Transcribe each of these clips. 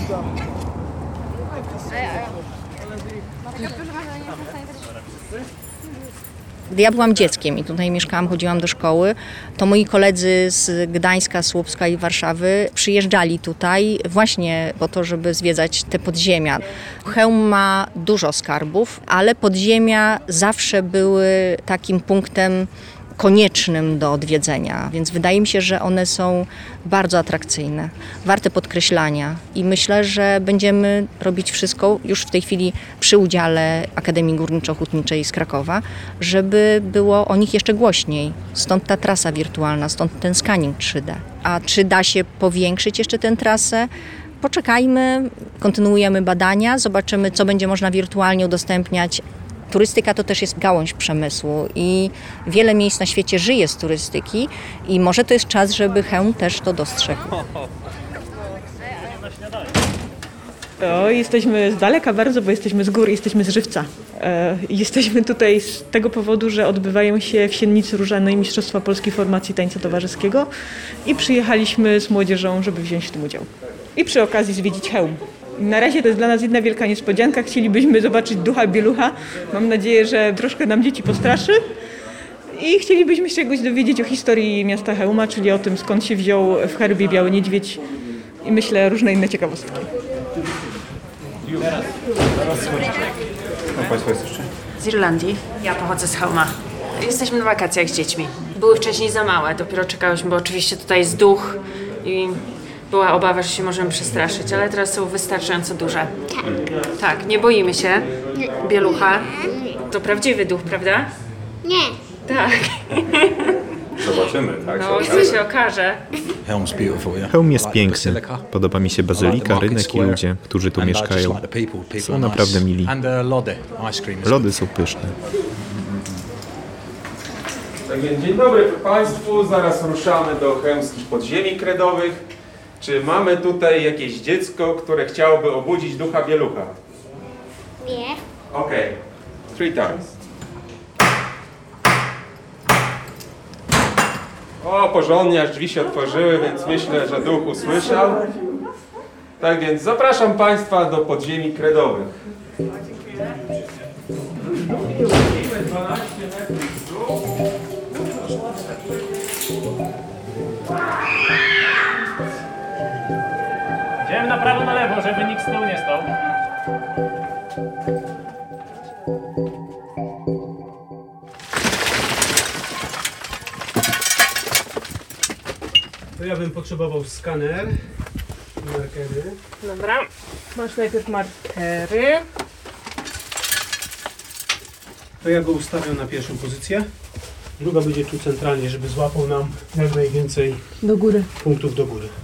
Gdy ja byłam dzieckiem i tutaj mieszkałam, chodziłam do szkoły, to moi koledzy z Gdańska, Słupska i Warszawy przyjeżdżali tutaj właśnie po to, żeby zwiedzać te podziemia. Chełm ma dużo skarbów, ale podziemia zawsze były takim punktem koniecznym do odwiedzenia, więc wydaje mi się, że one są bardzo atrakcyjne, warte podkreślania i myślę, że będziemy robić wszystko już w tej chwili przy udziale Akademii Górniczo-Hutniczej z Krakowa, żeby było o nich jeszcze głośniej. Stąd ta trasa wirtualna, stąd ten scanning 3D. A czy da się powiększyć jeszcze tę trasę? Poczekajmy, kontynuujemy badania, zobaczymy, co będzie można wirtualnie udostępniać. Turystyka to też jest gałąź przemysłu i wiele miejsc na świecie żyje z turystyki i może to jest czas, żeby Chełm też to dostrzegł. Jesteśmy z daleka bardzo, bo jesteśmy z gór, jesteśmy z Żywca. Jesteśmy tutaj z tego powodu, że odbywają się w Siennicy Różanej Mistrzostwa Polskiej Formacji Tańca Towarzyskiego i przyjechaliśmy z młodzieżą, żeby wziąć w tym udział. I przy okazji zwiedzić Chełm. Na razie to jest dla nas jedna wielka niespodzianka. Chcielibyśmy zobaczyć ducha Bielucha. Mam nadzieję, że troszkę nam dzieci postraszy. I chcielibyśmy się czegoś dowiedzieć o historii miasta Chełma, czyli o tym, skąd się wziął w herbie biały niedźwiedź i myślę różne inne ciekawostki. A Państwo jesteście? Z Irlandii. Ja pochodzę z Chełma. Jesteśmy na wakacjach z dziećmi. Były wcześniej za małe, dopiero czekałyśmy, bo oczywiście tutaj jest duch i była obawa, że się możemy przestraszyć, ale teraz są wystarczająco duże. Tak, nie boimy się Bielucha. To prawdziwy duch, prawda? Nie. Tak. Zobaczymy, tak? No, co się okaże. Chełm jest piękny. Podoba mi się bazylika, rynek i ludzie, którzy tu mieszkają. Są naprawdę mili. Lody są pyszne. Tak więc dzień dobry Państwu, zaraz ruszamy do chełmskich podziemi kredowych. Czy mamy tutaj jakieś dziecko, które chciałoby obudzić ducha Bielucha? Nie. Okej. 3 times. O, porządnie, aż drzwi się otworzyły, więc myślę, że duch usłyszał. Tak więc zapraszam Państwa do podziemi kredowych. Idziemy na prawo, na lewo, żeby nikt z tyłu nie stał. To ja bym potrzebował skaner i markery. Dobra. Masz najpierw markery. To ja go ustawiam na pierwszą pozycję. Druga będzie tu centralnie, żeby złapał nam jak najwięcej Do góry. punktów do góry.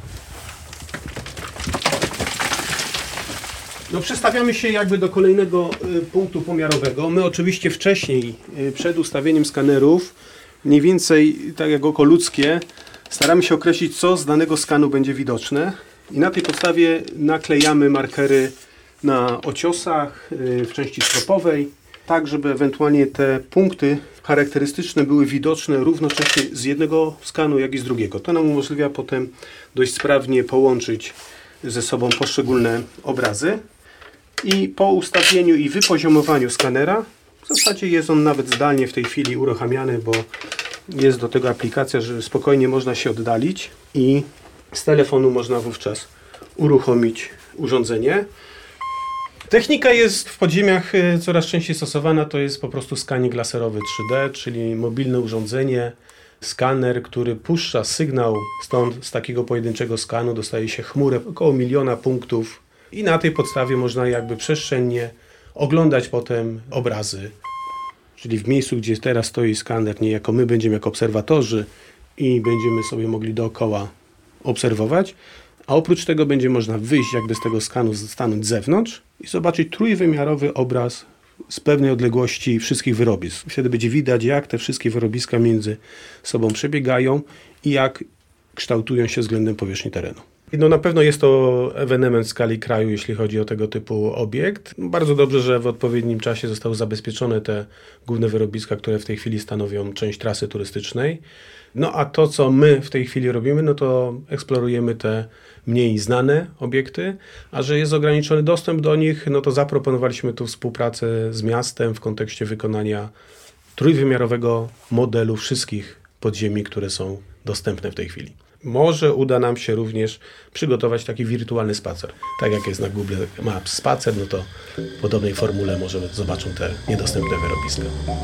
No przestawiamy się jakby do kolejnego punktu pomiarowego. My oczywiście wcześniej, przed ustawieniem skanerów, mniej więcej tak jak oko ludzkie, staramy się określić, co z danego skanu będzie widoczne i na tej podstawie naklejamy markery na ociosach, w części stropowej, tak żeby ewentualnie te punkty charakterystyczne były widoczne równocześnie z jednego skanu, jak i z drugiego. To nam umożliwia potem dość sprawnie połączyć ze sobą poszczególne obrazy. I po ustawieniu i wypoziomowaniu skanera, w zasadzie jest on nawet zdalnie w tej chwili uruchamiany, bo jest do tego aplikacja, że spokojnie można się oddalić i z telefonu można wówczas uruchomić urządzenie. Technika jest w podziemiach coraz częściej stosowana, to jest po prostu skaning laserowy 3D, czyli mobilne urządzenie, skaner, który puszcza sygnał, stąd z takiego pojedynczego skanu dostaje się chmurę około 1 000 000 punktów i na tej podstawie można jakby przestrzennie oglądać potem obrazy. Czyli w miejscu, gdzie teraz stoi skaner, niejako my będziemy jako obserwatorzy i będziemy sobie mogli dookoła obserwować, a oprócz tego będzie można wyjść jakby z tego skanu, stanąć z zewnątrz i zobaczyć trójwymiarowy obraz z pewnej odległości wszystkich wyrobisk. Wtedy będzie widać, jak te wszystkie wyrobiska między sobą przebiegają i jak kształtują się względem powierzchni terenu. No na pewno jest to ewenement w skali kraju, jeśli chodzi o tego typu obiekt. Bardzo dobrze, że w odpowiednim czasie zostały zabezpieczone te główne wyrobiska, które w tej chwili stanowią część trasy turystycznej. No a to, co my w tej chwili robimy, no to eksplorujemy te mniej znane obiekty, a że jest ograniczony dostęp do nich, no to zaproponowaliśmy tu współpracę z miastem w kontekście wykonania trójwymiarowego modelu wszystkich podziemi, które są dostępne w tej chwili. Może uda nam się również przygotować taki wirtualny spacer. Tak jak jest na Google Maps spacer, no to w podobnej formule może zobaczą te niedostępne wyrobiska.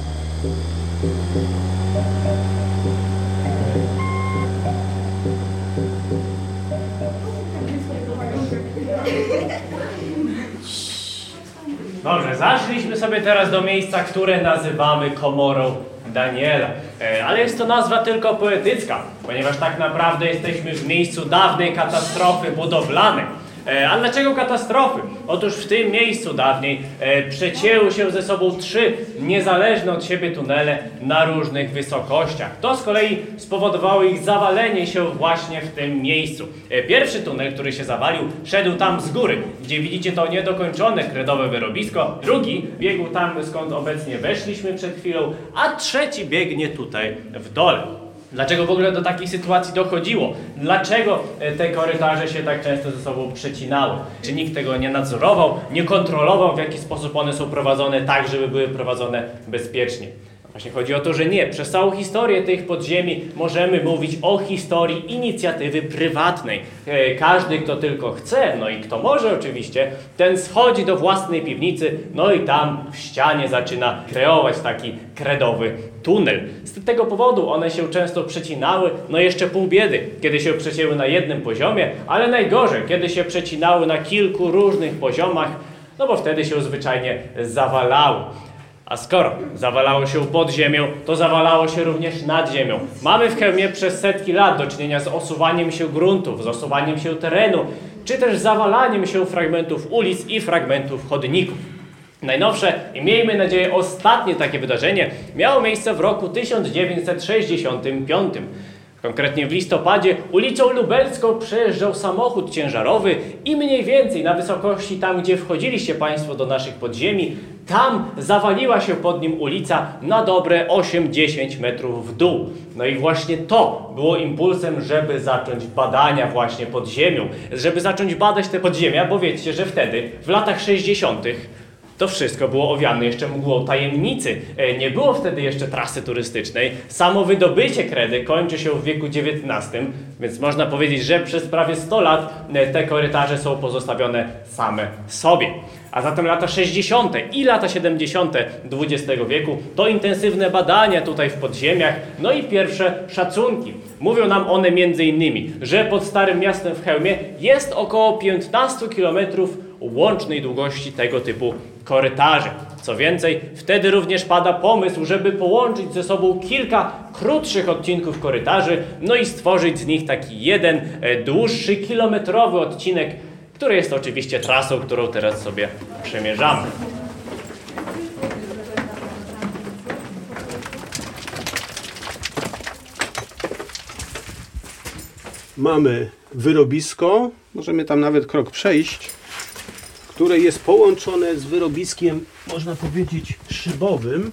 Dobrze, zaszliśmy sobie teraz do miejsca, które nazywamy komorą Daniela. Ale jest to nazwa tylko poetycka, ponieważ tak naprawdę jesteśmy w miejscu dawnej katastrofy budowlanej. A dlaczego katastrofy? Otóż w tym miejscu dawniej przecięły się ze sobą 3 niezależne od siebie tunele na różnych wysokościach. To z kolei spowodowało ich zawalenie się właśnie w tym miejscu. Pierwszy tunel, który się zawalił, szedł tam z góry, gdzie widzicie to niedokończone kredowe wyrobisko. Drugi biegł tam, skąd obecnie weszliśmy przed chwilą, a trzeci biegnie tutaj w dole. Dlaczego w ogóle do takiej sytuacji dochodziło? Dlaczego te korytarze się tak często ze sobą przecinały? Czy nikt tego nie nadzorował, nie kontrolował, w jaki sposób one są prowadzone tak, żeby były prowadzone bezpiecznie? Właśnie chodzi o to, że nie. Przez całą historię tych podziemi możemy mówić o historii inicjatywy prywatnej. Każdy, kto tylko chce, no i kto może oczywiście, ten schodzi do własnej piwnicy, no i tam w ścianie zaczyna kreować taki kredowy tunel. Z tego powodu one się często przecinały, no jeszcze pół biedy, kiedy się przecięły na jednym poziomie, ale najgorzej, kiedy się przecinały na kilku różnych poziomach, no bo wtedy się zwyczajnie zawalały. A skoro zawalało się pod ziemią, to zawalało się również nad ziemią. Mamy w Chełmie przez setki lat do czynienia z osuwaniem się gruntów, z osuwaniem się terenu, czy też zawalaniem się fragmentów ulic i fragmentów chodników. Najnowsze i miejmy nadzieję ostatnie takie wydarzenie miało miejsce w roku 1965. Konkretnie w listopadzie ulicą Lubelską przejeżdżał samochód ciężarowy i mniej więcej na wysokości tam, gdzie wchodziliście Państwo do naszych podziemi, tam zawaliła się pod nim ulica na dobre 8-10 metrów w dół. No i właśnie to było impulsem, żeby zacząć badania właśnie pod ziemią, żeby zacząć badać te podziemia, bo wiecie, że wtedy, w latach 60. to wszystko było owiane jeszcze mgłą tajemnicy. Nie było wtedy jeszcze trasy turystycznej. Samo wydobycie kredy kończy się w wieku XIX, więc można powiedzieć, że przez prawie 100 lat te korytarze są pozostawione same sobie. A zatem lata 60. i lata 70. XX wieku to intensywne badania tutaj w podziemiach, no i pierwsze szacunki. Mówią nam one m.in., że pod Starym Miastem w Chełmie jest około 15 km łącznej długości tego typu korytarzy. Co więcej, wtedy również pada pomysł, żeby połączyć ze sobą kilka krótszych odcinków korytarzy, no i stworzyć z nich taki jeden dłuższy, kilometrowy odcinek, który jest oczywiście trasą, którą teraz sobie przemierzamy. Mamy wyrobisko, możemy tam nawet krok przejść, które jest połączone z wyrobiskiem, można powiedzieć, szybowym.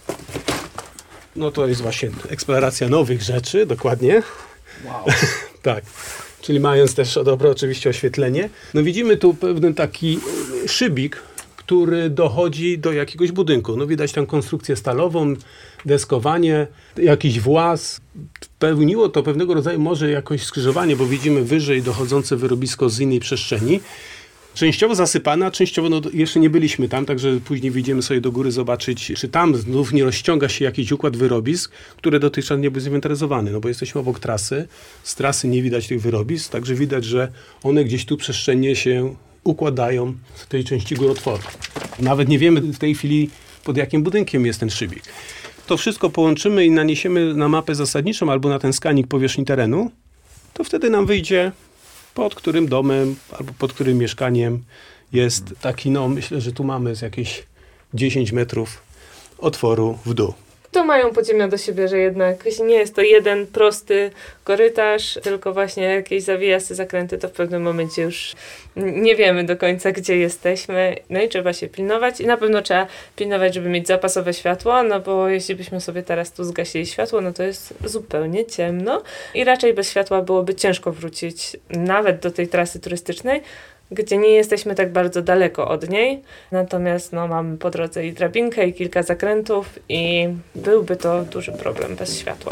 No to jest właśnie eksploracja nowych rzeczy, dokładnie. Wow. Tak, czyli mając też dobre oczywiście oświetlenie. No widzimy tu pewien taki szybik, który dochodzi do jakiegoś budynku. No widać tam konstrukcję stalową, deskowanie, jakiś właz. Pełniło to pewnego rodzaju może jakoś skrzyżowanie, bo widzimy wyżej dochodzące wyrobisko z innej przestrzeni. Częściowo zasypane, a częściowo no, jeszcze nie byliśmy tam, także później wyjdziemy sobie do góry zobaczyć, czy tam znów nie rozciąga się jakiś układ wyrobisk, które dotychczas nie były zinwentaryzowane, no bo jesteśmy obok trasy, z trasy nie widać tych wyrobisk, także widać, że one gdzieś tu przestrzennie się układają w tej części górotworu. Nawet nie wiemy w tej chwili, pod jakim budynkiem jest ten szybik. To wszystko połączymy i naniesiemy na mapę zasadniczą albo na ten skanik powierzchni terenu, to wtedy nam wyjdzie, pod którym domem albo pod którym mieszkaniem jest taki, no myślę, że tu mamy z jakieś 10 metrów otworu w dół. to mają podziemia do siebie, że jednak nie jest to jeden prosty korytarz, tylko właśnie jakieś zawijasy, zakręty, to w pewnym momencie już nie wiemy do końca, gdzie jesteśmy. No i trzeba się pilnować i na pewno trzeba pilnować, żeby mieć zapasowe światło, no bo jeśli byśmy sobie teraz tu zgasili światło, no to jest zupełnie ciemno i raczej bez światła byłoby ciężko wrócić nawet do tej trasy turystycznej, gdzie nie jesteśmy tak bardzo daleko od niej, natomiast mamy po drodze i drabinkę, i kilka zakrętów i byłby to duży problem bez światła.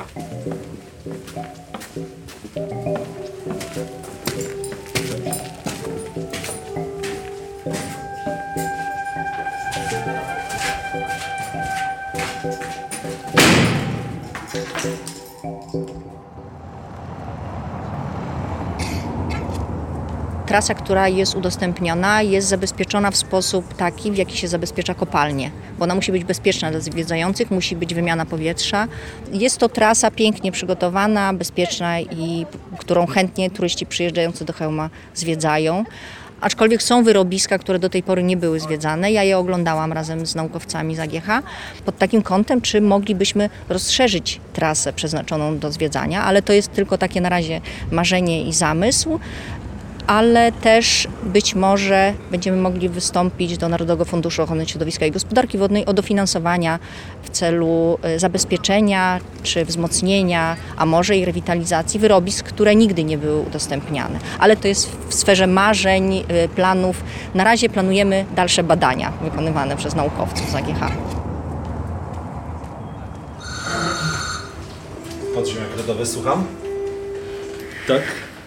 Trasa, która jest udostępniona, jest zabezpieczona w sposób taki, w jaki się zabezpiecza kopalnie, bo ona musi być bezpieczna dla zwiedzających, musi być wymiana powietrza. Jest to trasa pięknie przygotowana, bezpieczna i którą chętnie turyści przyjeżdżający do Chełma zwiedzają. Aczkolwiek są wyrobiska, które do tej pory nie były zwiedzane. Ja je oglądałam razem z naukowcami z AGH pod takim kątem, czy moglibyśmy rozszerzyć trasę przeznaczoną do zwiedzania, ale to jest tylko takie na razie marzenie i zamysł. Ale też być może będziemy mogli wystąpić do Narodowego Funduszu Ochrony Środowiska i Gospodarki Wodnej o dofinansowania w celu zabezpieczenia czy wzmocnienia, a może i rewitalizacji wyrobisk, które nigdy nie były udostępniane. Ale to jest w sferze marzeń, planów. Na razie planujemy dalsze badania wykonywane przez naukowców z AGH. Podziemia kredowe, słucham? Tak?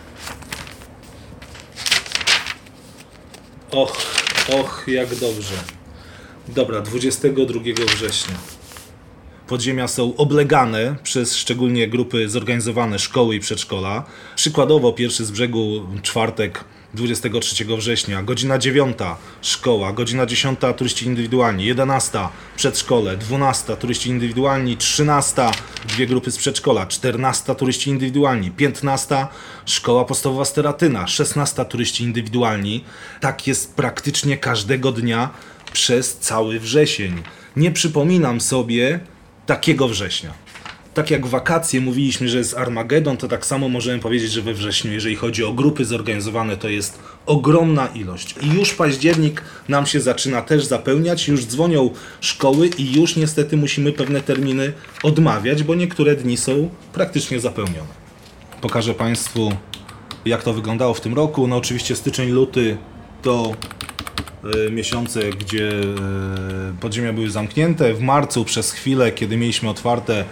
Och, jak dobrze. Dobra, 22 września. Podziemia są oblegane przez szczególnie grupy zorganizowane szkoły i przedszkola. Przykładowo pierwszy z brzegu czwartek 23 września, godzina 9 szkoła, godzina 10 turyści indywidualni, 11 przedszkole, 12 turyści indywidualni, 13 dwie grupy z przedszkola, 14 turyści indywidualni, 15 szkoła podstawowa Steratyna, 16 turyści indywidualni. Tak jest praktycznie każdego dnia przez cały wrzesień. Nie przypominam sobie takiego września. Tak jak w wakacje mówiliśmy, że jest Armagedon, to tak samo możemy powiedzieć, że we wrześniu, jeżeli chodzi o grupy zorganizowane, to jest ogromna ilość. I już październik nam się zaczyna też zapełniać, już dzwonią szkoły i już niestety musimy pewne terminy odmawiać, bo niektóre dni są praktycznie zapełnione. Pokażę Państwu, jak to wyglądało w tym roku. No oczywiście styczeń, luty to miesiące, gdzie podziemia były zamknięte. W marcu przez chwilę, kiedy mieliśmy otwarte,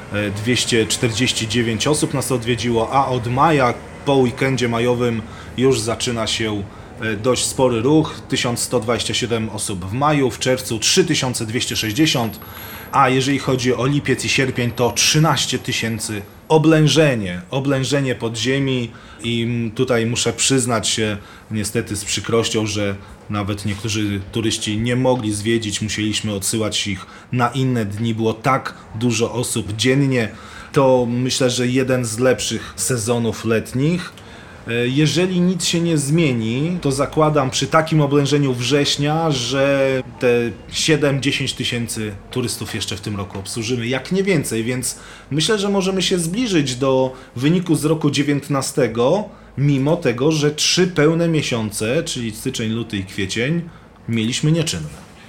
249 osób nas odwiedziło, a od maja po weekendzie majowym już zaczyna się dość spory ruch. 1127 osób w maju, w czerwcu 3260, a jeżeli chodzi o lipiec i sierpień, to 13 000 oblężenie podziemi i tutaj muszę przyznać się niestety z przykrością, że nawet niektórzy turyści nie mogli zwiedzić, musieliśmy odsyłać ich na inne dni, było tak dużo osób dziennie. To myślę, że jeden z lepszych sezonów letnich. Jeżeli nic się nie zmieni, to zakładam przy takim oblężeniu września, że te 7-10 tysięcy turystów jeszcze w tym roku obsłużymy, jak nie więcej, więc myślę, że możemy się zbliżyć do wyniku z roku 19, mimo tego, że 3 pełne miesiące, czyli styczeń, luty i kwiecień, mieliśmy nieczynne.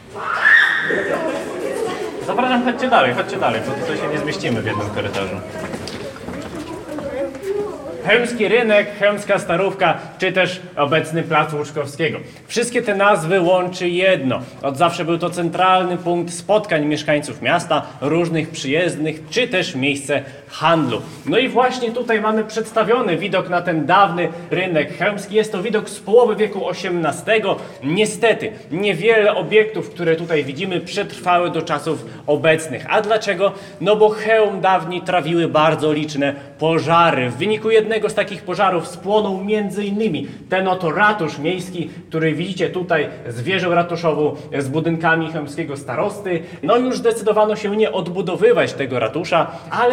Zapraszam, chodźcie dalej, bo tutaj się nie zmieścimy w jednym korytarzu. Chełmski Rynek, Chełmska Starówka, czy też obecny Plac Łuczkowskiego. Wszystkie te nazwy łączy jedno. Od zawsze był to centralny punkt spotkań mieszkańców miasta, różnych przyjezdnych, czy też miejsce handlu. No i właśnie tutaj mamy przedstawiony widok na ten dawny rynek chełmski. Jest to widok z połowy wieku XVIII. Niestety, niewiele obiektów, które tutaj widzimy, przetrwały do czasów obecnych. A dlaczego? No bo Chełm dawniej trawiły bardzo liczne pożary. W wyniku jednego z takich pożarów spłonął m.in. ten oto ratusz miejski, który widzicie tutaj z wieżą ratuszową, z budynkami chełmskiego starosty. No już zdecydowano się nie odbudowywać tego ratusza, ale sami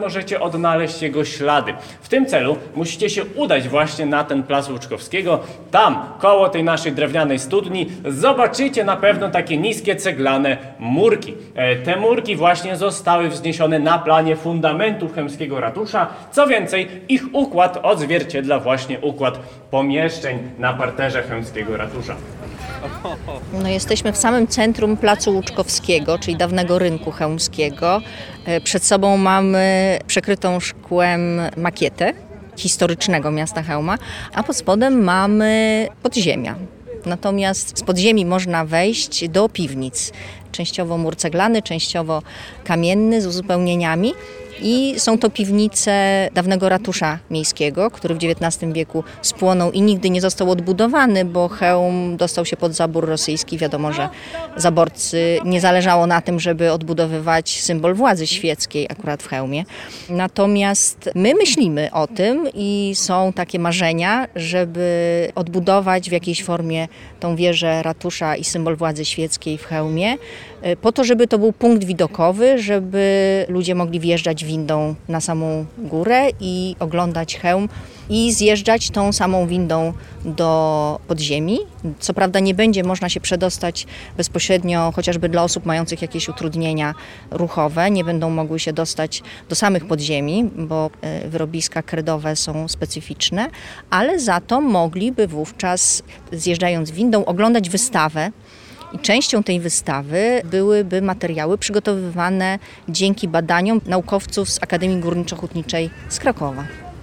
możecie odnaleźć jego ślady. W tym celu musicie się udać właśnie na ten plac Łuczkowskiego. Tam, koło tej naszej drewnianej studni, zobaczycie na pewno takie niskie ceglane murki. Te murki właśnie zostały wzniesione na planie fundamentu chełmskiego ratusza. Co więcej, ich układ odzwierciedla właśnie układ pomieszczeń na parterze chełmskiego ratusza. No, jesteśmy w samym centrum placu Łuczkowskiego, czyli dawnego rynku chełmskiego. Przed sobą mamy przekrytą szkłem makietę historycznego miasta Chełma, a pod spodem mamy podziemia. Natomiast z podziemi można wejść do piwnic. Częściowo mur ceglany, częściowo kamienny z uzupełnieniami. I są to piwnice dawnego ratusza miejskiego, który w XIX wieku spłonął i nigdy nie został odbudowany, bo Chełm dostał się pod zabór rosyjski. Wiadomo, że zaborcy nie zależało na tym, żeby odbudowywać symbol władzy świeckiej akurat w Chełmie. Natomiast my myślimy o tym i są takie marzenia, żeby odbudować w jakiejś formie tą wieżę ratusza i symbol władzy świeckiej w Chełmie, po to, żeby to był punkt widokowy, żeby ludzie mogli wjeżdżać windą na samą górę i oglądać Chełm i zjeżdżać tą samą windą do podziemi. Co prawda nie będzie można się przedostać bezpośrednio, chociażby dla osób mających jakieś utrudnienia ruchowe, nie będą mogły się dostać do samych podziemi, bo wyrobiska kredowe są specyficzne, ale za to mogliby wówczas, zjeżdżając windą, oglądać wystawę. I częścią tej wystawy byłyby materiały przygotowywane dzięki badaniom naukowców z Akademii Górniczo-Hutniczej z Krakowa.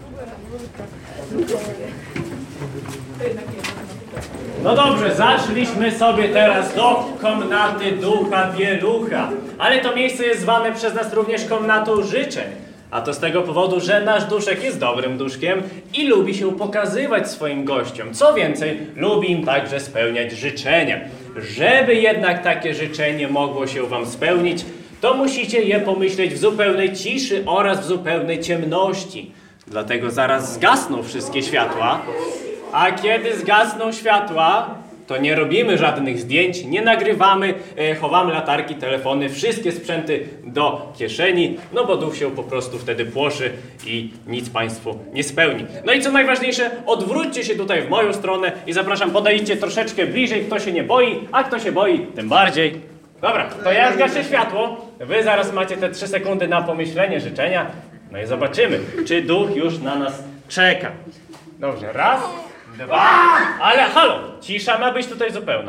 No dobrze, zaszliśmy sobie teraz do komnaty Ducha Wielucha. Ale to miejsce jest zwane przez nas również komnatą życzeń. A to z tego powodu, że nasz duszek jest dobrym duszkiem i lubi się pokazywać swoim gościom. Co więcej, lubi im także spełniać życzenia. Żeby jednak takie życzenie mogło się wam spełnić, to musicie je pomyśleć w zupełnej ciszy oraz w zupełnej ciemności. Dlatego zaraz zgasną wszystkie światła, a kiedy zgasną światła, to nie robimy żadnych zdjęć, nie nagrywamy, chowamy latarki, telefony, wszystkie sprzęty do kieszeni, no bo duch się po prostu wtedy płoszy i nic Państwu nie spełni. No i co najważniejsze, odwróćcie się tutaj w moją stronę i zapraszam, podejdźcie troszeczkę bliżej, kto się nie boi, a kto się boi, tym bardziej. Dobra, to ja zgaszę światło, wy zaraz macie te 3 sekundy na pomyślenie życzenia, no i zobaczymy, czy duch już na nas czeka. Dobrze, raz, 2, ale halo, cisza ma być tutaj zupełna.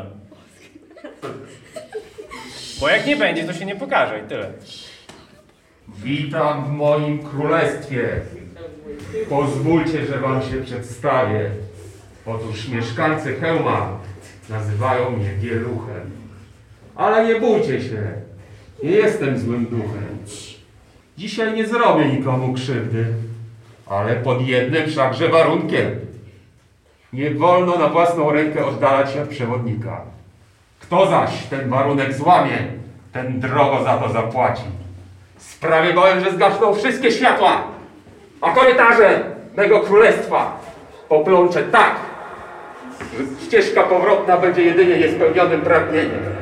Bo jak nie będzie, to się nie pokaże i tyle. Witam w moim królestwie. Pozwólcie, że wam się przedstawię. Otóż mieszkańcy Chełma nazywają mnie Wieluchem. Ale nie bójcie się, nie jestem złym duchem. Dzisiaj nie zrobię nikomu krzywdy, ale pod jednym wszakże warunkiem. Nie wolno na własną rękę oddalać się od przewodnika. Kto zaś ten warunek złamie, ten drogo za to zapłaci. Sprawię bowiem, że zgasną wszystkie światła, a korytarze mego królestwa poplączę tak, że ścieżka powrotna będzie jedynie niespełnionym pragnieniem.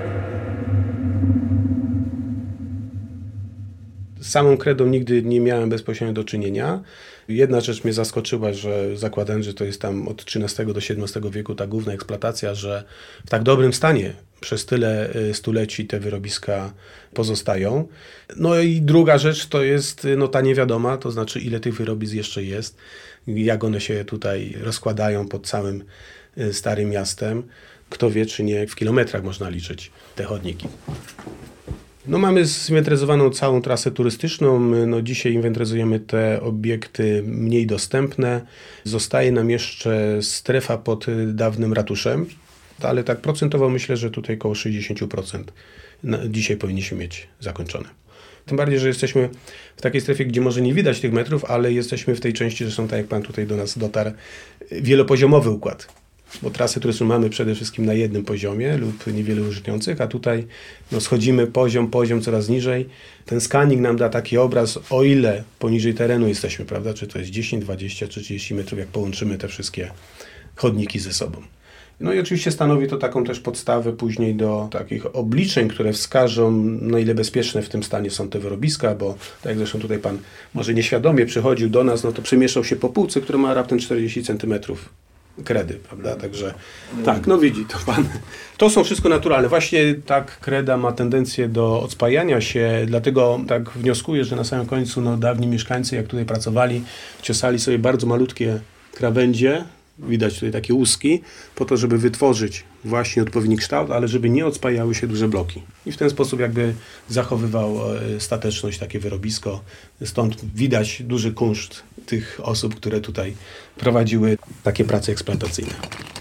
Z samą kredą nigdy nie miałem bezpośrednio do czynienia. Jedna rzecz mnie zaskoczyła, że zakładając, że to jest tam od XIII do XVII wieku ta główna eksploatacja, że w tak dobrym stanie przez tyle stuleci te wyrobiska pozostają. No i druga rzecz to jest ta niewiadoma, to znaczy ile tych wyrobisk jeszcze jest, jak one się tutaj rozkładają pod całym Starym Miastem. Kto wie, czy nie w kilometrach można liczyć te chodniki. No mamy zinwentaryzowaną całą trasę turystyczną. No dzisiaj inwentaryzujemy te obiekty mniej dostępne. Zostaje nam jeszcze strefa pod dawnym ratuszem, ale tak procentowo myślę, że tutaj około 60% dzisiaj powinniśmy mieć zakończone. Tym bardziej, że jesteśmy w takiej strefie, gdzie może nie widać tych metrów, ale jesteśmy w tej części, że są, tak jak pan tutaj do nas dotarł, wielopoziomowy układ. Bo trasy turystyczne mamy przede wszystkim na jednym poziomie lub niewiele użytkujących, a tutaj schodzimy poziom coraz niżej. Ten skaning nam da taki obraz, o ile poniżej terenu jesteśmy, prawda? Czy to jest 10, 20 czy 30 metrów, jak połączymy te wszystkie chodniki ze sobą. No i oczywiście stanowi to taką też podstawę później do takich obliczeń, które wskażą, na ile bezpieczne w tym stanie są te wyrobiska, bo tak jak zresztą tutaj pan może nieświadomie przychodził do nas, no to przemieszczał się po półce, która ma raptem 40 cm kredy, prawda? Także tak, no widzi to pan. To są wszystko naturalne. Właśnie tak kreda ma tendencję do odspajania się, dlatego tak wnioskuję, że na samym końcu no, dawni mieszkańcy, jak tutaj pracowali, ciosali sobie bardzo malutkie krawędzie, widać tutaj takie łuski, po to, żeby wytworzyć właśnie odpowiedni kształt, ale żeby nie odspajały się duże bloki. I w ten sposób jakby zachowywał stateczność takie wyrobisko. Stąd widać duży kunszt tych osób, które tutaj prowadziły takie prace eksploatacyjne.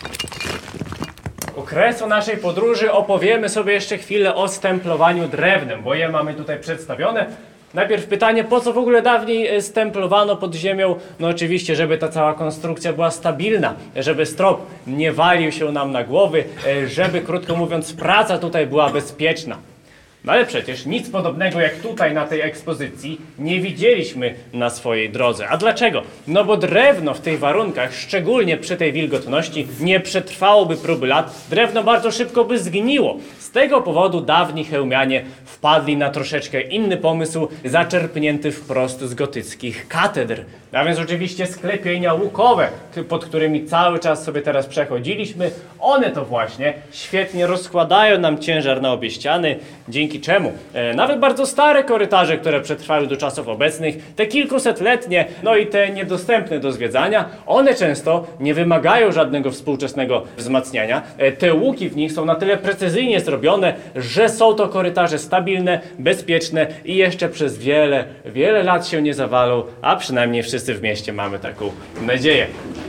Okresu naszej podróży opowiemy sobie jeszcze chwilę o stemplowaniu drewnem, bo je mamy tutaj przedstawione. Najpierw pytanie, po co w ogóle dawniej stemplowano pod ziemią? No oczywiście, żeby ta cała konstrukcja była stabilna, żeby strop nie walił się nam na głowy, żeby, krótko mówiąc, praca tutaj była bezpieczna. No ale przecież nic podobnego jak tutaj na tej ekspozycji nie widzieliśmy na swojej drodze. A dlaczego? No bo drewno w tych warunkach, szczególnie przy tej wilgotności, nie przetrwałoby próby lat. Drewno bardzo szybko by zgniło. Z tego powodu dawni chełmianie wpadli na troszeczkę inny pomysł, zaczerpnięty wprost z gotyckich katedr. A więc oczywiście sklepienia łukowe, pod którymi cały czas sobie teraz przechodziliśmy, one to właśnie świetnie rozkładają nam ciężar na obie ściany, dzięki czemu nawet bardzo stare korytarze, które przetrwały do czasów obecnych, te kilkusetletnie, no i te niedostępne do zwiedzania, one często nie wymagają żadnego współczesnego wzmacniania. Te łuki w nich są na tyle precyzyjnie zrobione, że są to korytarze stabilne, bezpieczne i jeszcze przez wiele, wiele lat się nie zawalą, a przynajmniej wszyscy w mieście mamy taką nadzieję.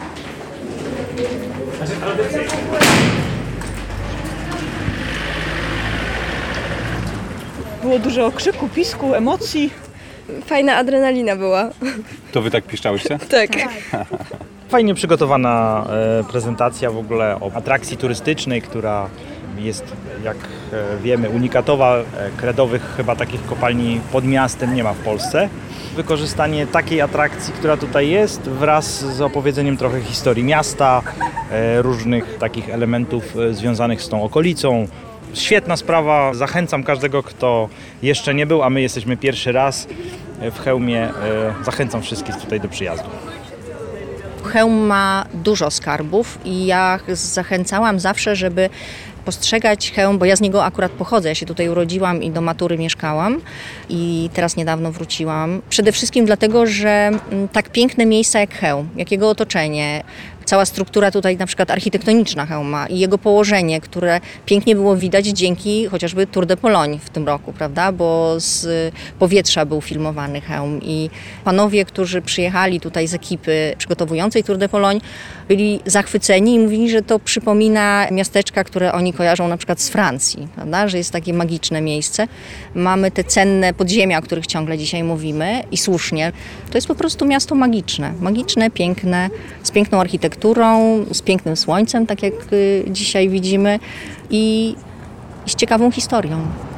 Było dużo okrzyku, pisku, emocji. Fajna adrenalina była. To wy tak piszczałyście? Tak. Fajnie przygotowana prezentacja w ogóle o atrakcji turystycznej, która jest, jak wiemy, unikatowa. Kredowych chyba takich kopalni pod miastem nie ma w Polsce. Wykorzystanie takiej atrakcji, która tutaj jest, wraz z opowiedzeniem trochę historii miasta, różnych takich elementów związanych z tą okolicą. Świetna sprawa, zachęcam każdego, kto jeszcze nie był, a my jesteśmy pierwszy raz w Chełmie. Zachęcam wszystkich tutaj do przyjazdu. Chełm ma dużo skarbów i ja zachęcałam zawsze, żeby postrzegać Chełm, bo ja z niego akurat pochodzę. Ja się tutaj urodziłam i do matury mieszkałam i teraz niedawno wróciłam. Przede wszystkim dlatego, że tak piękne miejsca jak Chełm, jak jego otoczenie, cała struktura tutaj na przykład architektoniczna Chełma i jego położenie, które pięknie było widać dzięki chociażby Tour de Pologne w tym roku, prawda, bo z powietrza był filmowany Chełm i panowie, którzy przyjechali tutaj z ekipy przygotowującej Tour de Pologne, byli zachwyceni i mówili, że to przypomina miasteczka, które oni kojarzą na przykład z Francji, prawda, że jest takie magiczne miejsce. Mamy te cenne podziemia, o których ciągle dzisiaj mówimy i słusznie. To jest po prostu miasto magiczne, piękne, z piękną architekturą, z pięknym słońcem, tak jak dzisiaj widzimy i z ciekawą historią.